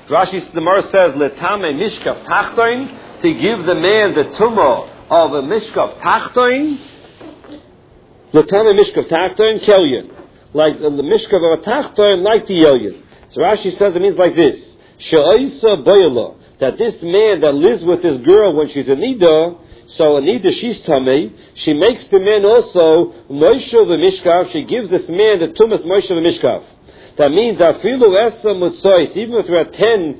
Rashi, the Gemara says, Letame Mishkav Tachtoin, to give the man the tumah of a Mishkav Tachtoin, Letame Mishkav Tachtoin, Kelyon. Like the Mishkav of a Tachtoin, like the Yelyon. So Rashi says it means like this. She'oisa Boyala, that this man that lives with this girl when she's a Nida, so a Nida she's Tamei, she makes the man also Moshe v'Mishkav, she gives this man the Tumas Moshe v'Mishkav. That means Afilu Esa Mutzois, even if there are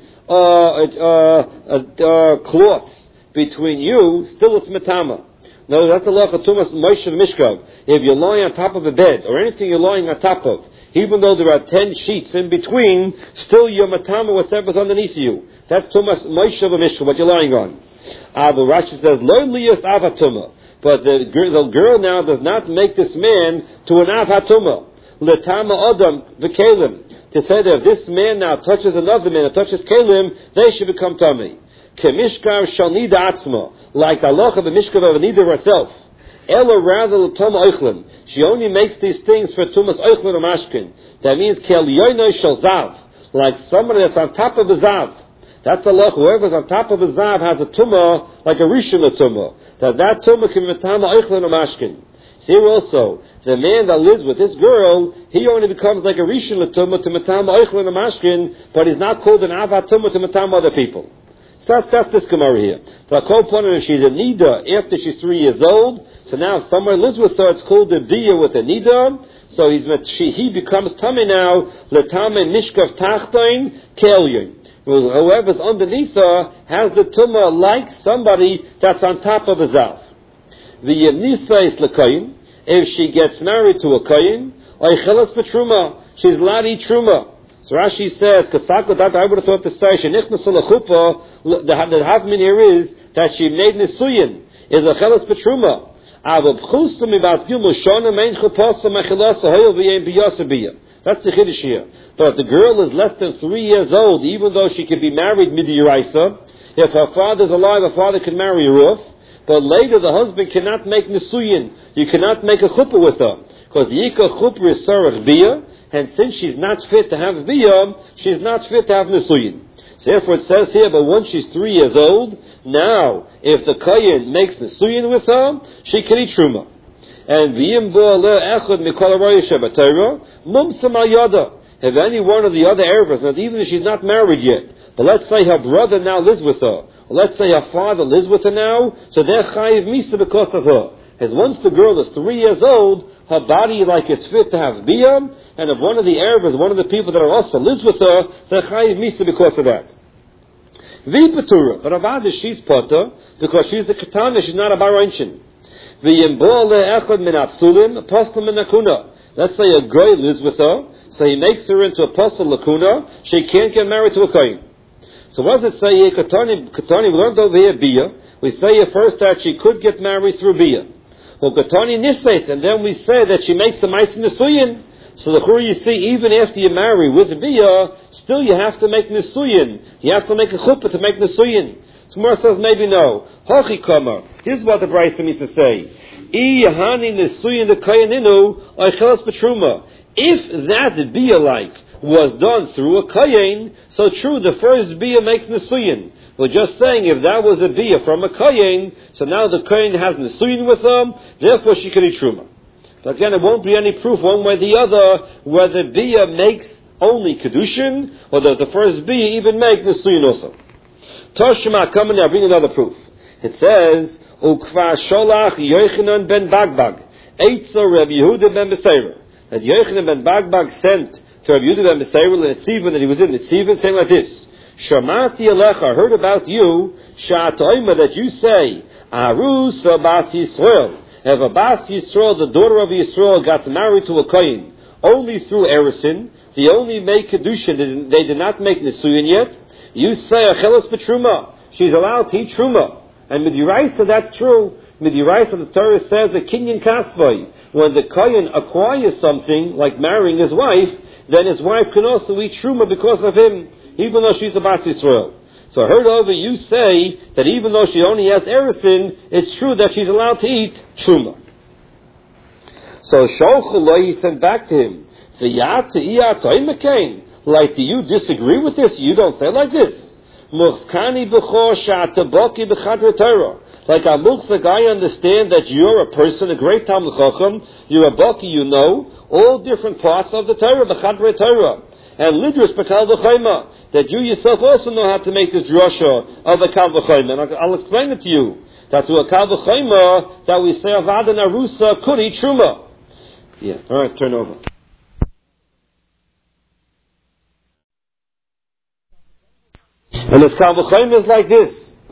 10 cloths between you, still it's Matama. No, that's the law of Tumas Moshe v'Mishkav. If you're lying on top of a bed, or anything you're lying on top of, even though there are 10 sheets in between, still you're Matama whatever's underneath you. That's Tumas Moshe v'Mishkav, what you're lying on. But Rashi says, Lo liyas avatuma. But the girl now does not make this man to an avatuma. Letama adam v'kelim. To say that if this man now touches another man, or touches kelim, they should become tummy. Kemishkav shal nida atzma. Like the halacha of the mishkav of nida herself. Ella rather l'tama oichlin. She only makes these things for tumas oichlin or mashkin. That means kel yoynoi shal zav. Like somebody that's on top of a zav. That's the law. Whoever's on top of a zav has a tumah, like a rishon tumah. That tumah can be matama oichlin or mashkin. Here also, the man that lives with this girl, he only becomes like a rishon tumah to matama oichlin or mashkin, but he's not called an avat tumah to matama other people. So that's this Gemara here. The whole point is she's a nida after she's 3 years old. So now if someone lives with her, it's called a biyah with a nida. So he becomes tummy now. Letame mishkav tachtain kelyon. Whoever's underneath her has the tumah like somebody that's on top of a zav. The yemnisa is lekayin. If she gets married to a kayin, oichelas betruma, she's allowed to eat truma. So Rashi says, Kasako, that I would have thought to say, Shenichnasu lechupa, the half-min here is that she made nisuyin, is a chelas betruma. That's the chiddush here. But if the girl is less than 3 years old, even though she could be married midi-yiraisa, if her father's alive, her father can marry her off. But later the husband cannot make nisuyin. You cannot make a chuppah with her. Because the yikah chuppah is sarach biyah, and since she's not fit to have biyah, she's not fit to have nisuyin. So therefore it says here, but once she's 3 years old, now, if the kayin makes nisuyin with her, she can eat truma. And v'yim bo echad mikol arayah shebatayra, mumsam al yada. If any one of the other ervas, not even if she's not married yet, but let's say her brother now lives with her, or let's say her father lives with her now, so they're chayiv misa because of her. As once the girl is 3 years old, her body like is fit to have biyah, and if one of the ervas, one of the people that are also lives with her, they're chayiv misa because of that. V'patura, but avada she's potter because she's a katana, she's not a baranchin. V'yimbol le'echad min apsulim, apostle min akuna. Let's say a guy lives with her, so he makes her into apostle lakuna, she can't get married to a kohen. So what does it say here? Katani, we learned over here biyah. We say here first that she could get married through biyah. Well, katani nisais, and then we say that she makes the ma'asim nisuyin. So the chur, you see, even after you marry with biyah, still you have to make nisuyin. You have to make a chuppah to make nisuyin. So Gemara says maybe no. Hachi kama. Here's what the Brayso means to say. I yahani nisuyin the kayaninu oichelas betruma. If that biyah like was done through a kayin, so true, the first biyah makes nisuyin. We're just saying if that was a biyah from a kayin, so now the kayin has nisuyin with them, therefore she can eat truma. But again, it won't be any proof one way or the other whether biyah makes only kedushin, or does the first biyah even make nisuyin also. Toshima, come and now bring another proof. It says, Ukva sholach Yochanan ben Bagbag, Eitza Reb Yehuda ben Beseira. That Yochanan ben Bagbag sent to Reb Yehuda ben Beseira, Netziva, that he was in Netziva, saying like this, Shamati Alecha, I heard about you, Sha'atoima, that you say, Arus Bas Yisrael. If a Bas Yisrael, the daughter of Yisrael, got married to a Kohen, only through Erisin, they only make Kedushin, they did not make Nisuyin yet, you say, Achelos Betruma, she's allowed to eat Truma. And Midiraisa, that's true. Midiraisa, the Torah says, a Kinyan Kasboi, when the Kohen acquires something, like marrying his wife, then his wife can also eat Truma because of him, even though she's a Bas Yisrael. So I heard over you say that even though she only has Erisin, it's true that she's allowed to eat Truma. So Sholchullah, he sent back to him, Like, do you disagree with this? You don't say like this. Muchskani b'chor sha'ataboki b'chadre Torah. Like a muchzak, I understand that you're a person, a great Talmid Chacham, you're a baki, you know, all different parts of the Torah, b'chadre Torah. And lidrus b'kal v'chayma, that you yourself also know how to make this drasha of a kal v'chayma. And I'll explain it to you. That to a kal v'chayma, that we say avad and arusa could eat truma. Yeah, alright, turn over. And this kal v'chayma is like this.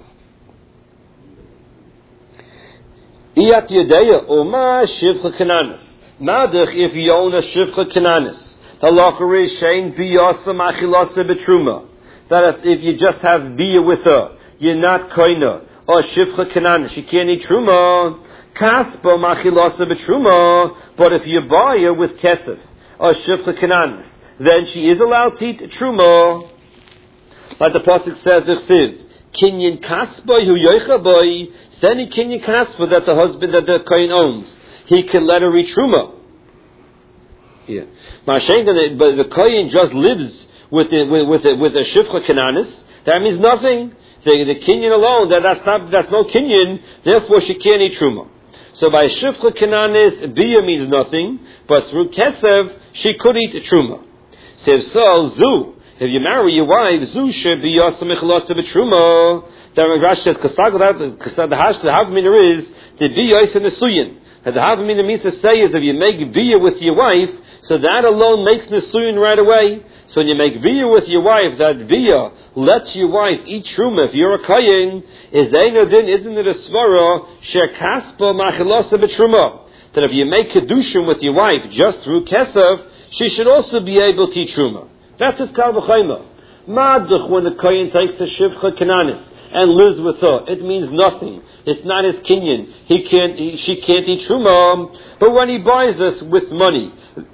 Iyat yadeya, Uma shivcha kananis. Madach, if you own a shivcha kananis. The halacha is shein biyasa machilasa betruma. That if you just have biya with her, you're not koina. Or shivcha kananis, she can't eat truma. Kaspa machilasa betruma. But if you buy her with kesef, or shivcha kananis, then she is allowed to eat truma. Like the pasuk says, "V'chsiv kinyan kaspa hu yoicha boy." Any kinyan kaspa that the husband that the kohen owns, he can let her eat truma. Yeah. But the kohen just lives with a shivcha kananis. That means nothing. The kinyan alone, that's no kinyan. Therefore, she can't eat truma. So by shivcha kananis, biyah means nothing. But through kesev, she could eat truma. Says so, zu. If you marry your wife, zu shebiyasa mechalasa b'truma. That Rashi says, the havamina is the biyah and the suyin. That the havamina means to say is if you make biyah with your wife, so that alone makes nesuyin right away. So when you make biyah with your wife, that biyah lets your wife eat truma. If you're a kohen, isn't it a svara shekaspa machilasa b'truma? That if you make kedushin with your wife just through kesav, she should also be able to eat truma. That's his kal v'chayma. Madach, when the kohen takes the shivcha kananis and lives with her, it means nothing. It's not his kinyan. She can't eat truma. But when he buys us with money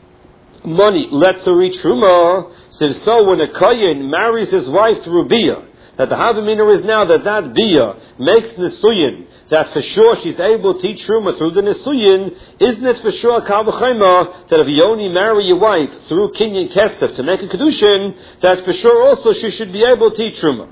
lets her eat truma. So when a kohen marries his wife through biyah, that the havamina is now that biyah makes nesuyin, that for sure she's able to eat truma through the nesuyin, isn't it for sure kal v'chayma that if you only marry your wife through kinyan kesef to make a kedushin, that for sure also she should be able to eat truma.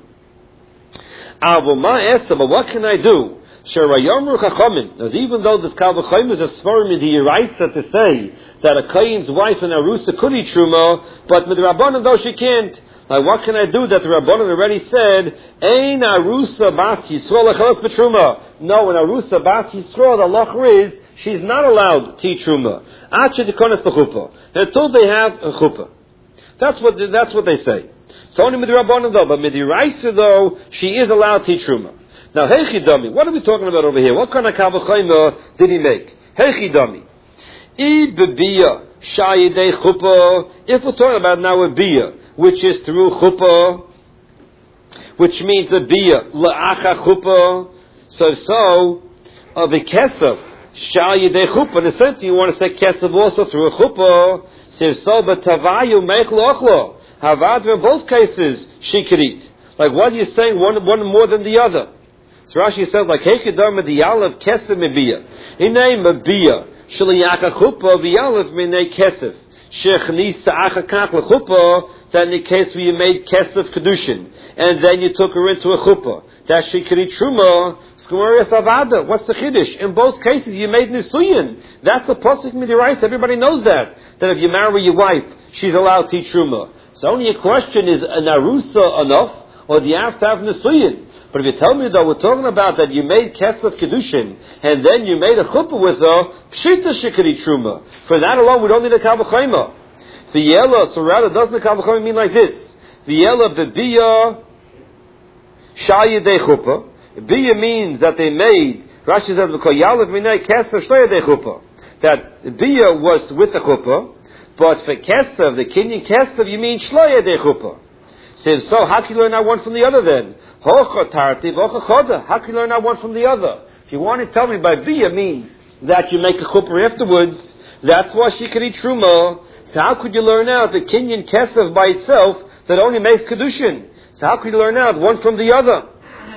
But what can I do? Because even though this kal v'chayma is a svarim in the Yeraisa to say that a kohen's wife and arusa could eat truma, but with the rabbanon though she can't. Like, what can I do that the rabbanon already said? Ein arusa bas yisrael lechalas b'truma. No, an arusa bas yisrael, the law is she's not allowed to eat truma. Ache dekonas b'chuppah, until they have a chuppah. That's what they say. It's only with the rabbanon though, but with the Yeraisa though, she is allowed to eat truma. Now, heichidami, what are we talking about over here? What kind of kal v'chayma did he make? Heichidami. I bebiyah shayidei chuppah. If we're talking about now a biyah, which is through chuppah, which means a biyah la'acha chuppah. So of a kesef shayidei chuppah. In the sense you want to say kesef also through a chuppah. So but tavayu meich lochlo. Havadra in both cases she could eat. Like what are you saying? One more than the other. So Rashi says, like, Heikedar mediyalev kesef mebiyah. Inay mebiyah. Shaliyaka chuppah v'yalev minay kesef. Shechnis ta'acha kach l'chuppah. That in the case where you made kesef kedushin. And then you took her into a chuppah. That she could eat truma. Skumarias avada. What's the chiddush? In both cases you made nisuyin. That's a pasuk midiraisa. Everybody knows that. That if you marry your wife, she's allowed to eat truma. So only a question is, an arusa enough? Or do you have to have nisuyin? But if you tell me though, we're talking about that you made kesef kedushin, and then you made a chuppah with her, pshita shikari truma. For that alone, we don't need a kal v'chayma. V'yela, so rather, doesn't the kal v'chayma mean like this? V'yela b'biyah shayidei chuppah. Biyah means that they made, Rashi says, v'koyalev minay kesef shlayidei chuppah. That biyah was with the chuppah, but for kesef, the kinyan kesef, you mean shlayidei chuppah. Says, so how can you learn out one from the other then? How can you learn out one from the other? If you want to tell me by biyah means that you make a chuppah afterwards, that's why she could eat truma. So how could you learn out the kinyan kesef by itself that only makes kedushin? So how could you learn out one from the other?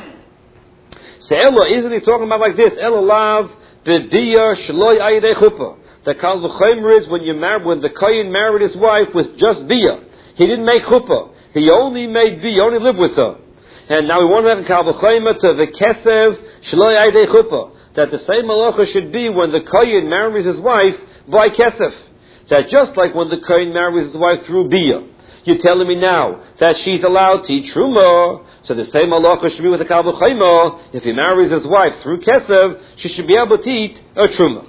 So Ella, isn't he talking about like this? Ella lav b'biyah shloi ayidei chuppah. The kal v'chaymer is when the kohen married his wife with just biyah. He didn't make chuppah. He only made Bia, only lived with her. And now we want to make a Kal V'chomer to the Kesev Shelo Yadei Chuppah. That the same halacha should be when the Kohen marries his wife by Kesef. That just like when the Kohen marries his wife through Bia, you're telling me now that she's allowed to eat Truma. So the same halacha should be with the Kal V'chomer. If he marries his wife through Kesef, she should be able to eat a Truma.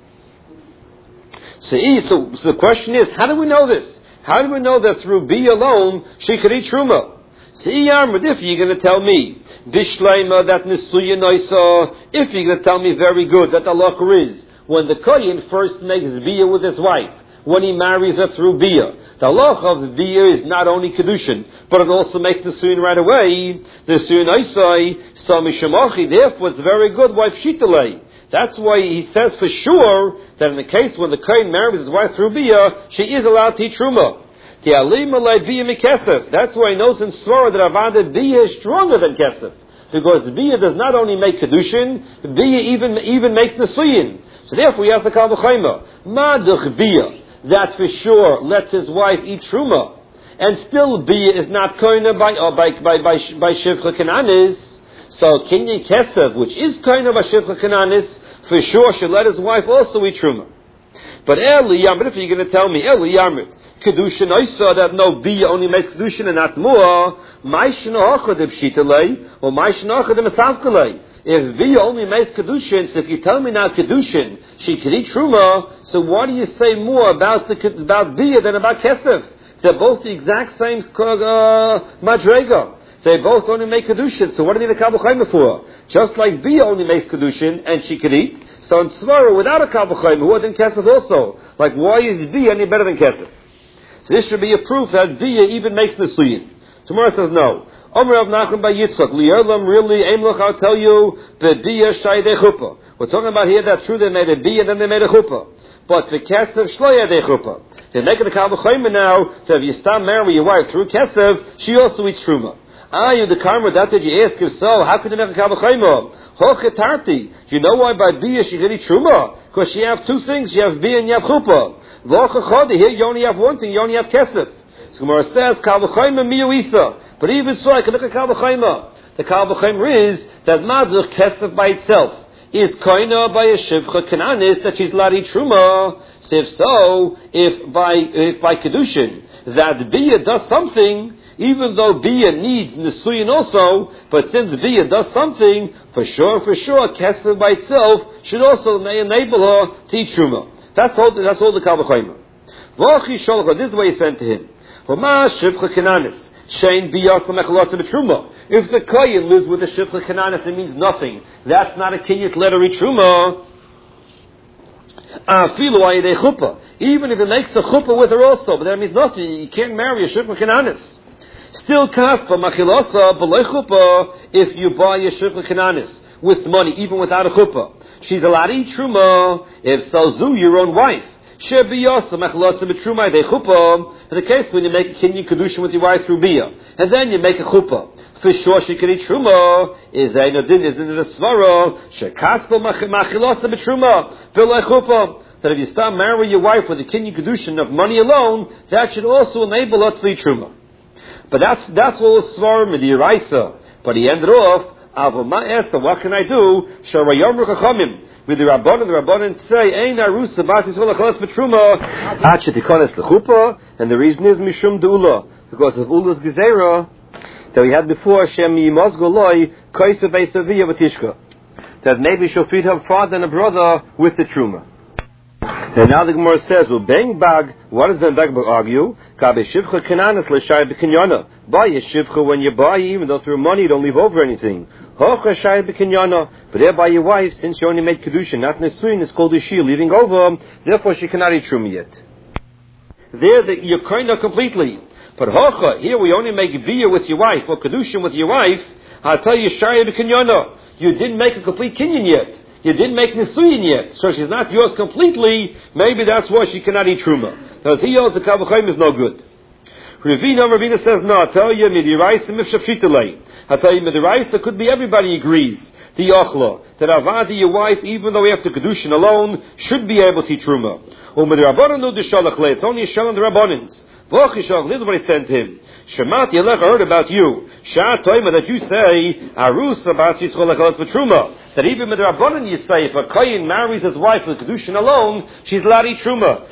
So the question is, how do we know this? How do we know that through Bia alone she could eat Truma? If you're going to tell me Bishleima that Nisuya Noisa, if you're going to tell me very good that the halacha is when the Kohen first makes Bia with his wife, when he marries her through Bia, the halacha of Bia is not only Kedushin, but it also makes Nisuyin right away. Nisuya Noisa, so Mishamachi, therefore it's very good wife Shitalei. That's why he says for sure that in the case when the Kohen marries his wife through Bia, she is allowed to eat Truma. That's why he knows in Svara that Avada Bia is stronger than Kesef. Because Bia does not only make Kedushin, Bia even makes Nesuyin. So therefore he has the Kal V'chomer. Maduch Bia, that for sure lets his wife eat Truma. And still Bia is not Koina by Shivcha Kananis. So Kinyan Kesef, which is Koina by Shivcha Kananis, for sure should let his wife also eat Truma. But Eli Yamrit, if you're going to tell me, Eli Yamrit, Kedushin, I saw that no Bia only makes Kedushin and not more. Or if Bia only makes Kedushin, so if you tell me now Kedushin, she could eat Truma, so why do you say more about Bia than about Kesef? They're both the exact same Madrega. They both only make Kedushin, so what do you need a Kal V'chomer for? Just like Bia only makes Kedushin and she could eat, so in Svara without a Kal V'chomer, who than Kesef also? Like why is Bia any better than Kesef? So this should be a proof that Bia even makes Nesuyin. Tomorrow says no. Omer Rav Nachman by Yitzchak, Li'erlam really, Eimloch, I'll tell you, the Bia Shaydei Chuppah. We're talking about here that true they made a Bia and then they made a Chuppah. But the Kesef Shlo Yadei Chuppah. They're making a Kal V'chomer now, that if you stop marrying your wife through Kesef, she also eats Truma. You the karma, that did you ask? If so, how could you make a Kal V'chomer? Hochetarti. You know why by Bia she could eat Truma? Because she have two things. You have Bia and you have Chuppah. Here you only have one thing, you only have Kesef. So Gemara says, Kal V'chomer miyu isa. But even so, I can look at Kal V'chomer. The Kal V'chomer is that Mazuch Kesef by itself is Koina by a Shivcha Kananis that she's allowed to eat Truma. So if so, if by Kedushin, that Bia does something, even though Bia needs Nesuyin also, but since Bia does something, for sure, Kesef by itself should also enable her to eat Truma. That's all the Kal V'chomer. This is the way he sent to him. If the Kohen lives with the Shivcha Kananis, it means nothing. That's not a Kinyat letter Truma. Even if it makes a chuppah with her also, but that means nothing. You can't marry a Shivcha Kananis. Still kaspa machilasa b'loy chuppah if you buy a Shivcha Kananis with money, even without a chuppah. She's allowed to eat Truma if salzu your own wife. In the case when you make a kinyan kedushin with your wife through Bia, and then you make a chuppah, for sure she can eat Truma. Is it a svara? Shekaspa machilasa b'truma v'loy chuppah. That if you start marrying your wife with a kinyan kedushin of money alone, that should also enable her to eat Truma. But that's all svara midiraisa. But he ended off. What can I do? With the Rabbanan say, Ein Arusa Bas Yisrael Achalas B'Truma Ad Shetikones L'Chuppah, and the reason is Mishum De'ula, because of Ula's Gezerah that we had before, Shem Yimozgo Loi Kois Beis Aviyah V'Tishka, that maybe she'll feed her father and a brother with the Truma. And now the Gemara says, "Bang bag." What does Ben Bag argue? Kabe shivcha kananas l'shay b'kinyana. Buy a shivcha when you buy, even though through money you don't leave over anything. Hocha shay b'kinyana. But there by your wife, since you only made kedusha, not nesuin, it's called ishi, leaving over. Therefore, she cannot eat truma yet. There, you're kind of completely. But hocha, here we only make bia with your wife or kedusha with your wife. I'll tell you, shay b'kinyana. You didn't make a complete kinyan yet. You didn't make Nisuyin yet, so she's not yours completely. Maybe that's why she cannot eat Truma. Because he holds the Kal V'chomer is no good. Ravina says, no, I tell you, Midiraisa Mifshafshitelei. I tell you, Midiraisa could be everybody agrees. The Yochla, that Avadi, your wife, even though we have to Kedushin alone, should be able to eat Truma. Or Midirabbanan no Deshalachle, it's only a shell on the Rabbanans. This is what he sent him. Shemati Yelech, I heard about you. Shah Toima, that you say, Arus Abbas Yisrael Lechalas B'Truma. That even with the Rabbanan you say, if a Kohen marries his wife with Kedushin alone, she's Lari Truma.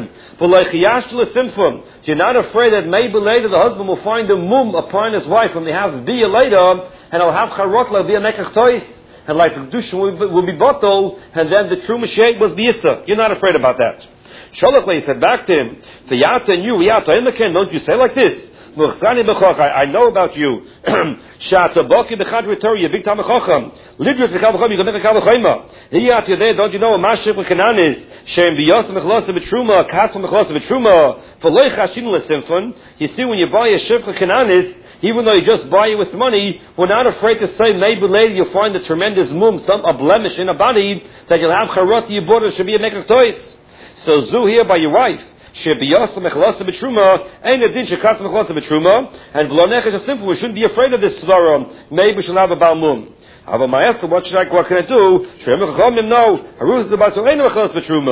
You're not afraid that maybe later the husband will find a mum upon his wife when they have Biyah later, and he'll have Charot, will be a Mekach Tois, and like the Kedushin will be bottled, and then the Truma Sheikh was Biyissa. You're not afraid about that. Sholach said back to him, don't you say like this? I know about you. Don't you know what Mashik Kanan is? You see, when you buy a Shifcha Kananis, even though you just buy it with money, we're not afraid to say maybe later you'll find a tremendous mum, a blemish in a body, that you'll have charot you bought, it should be a mekach tois. So zu here by your wife. Shebiyasa mechalasa b'truma, ain't a din shekatz mechalasa b'truma, and v'lonecha is simple. We shouldn't be afraid of this svarah. Maybe we should have a balmum. But my what can I do? Shrem chachamim no. Harus is about so ain't mechalasa b'truma.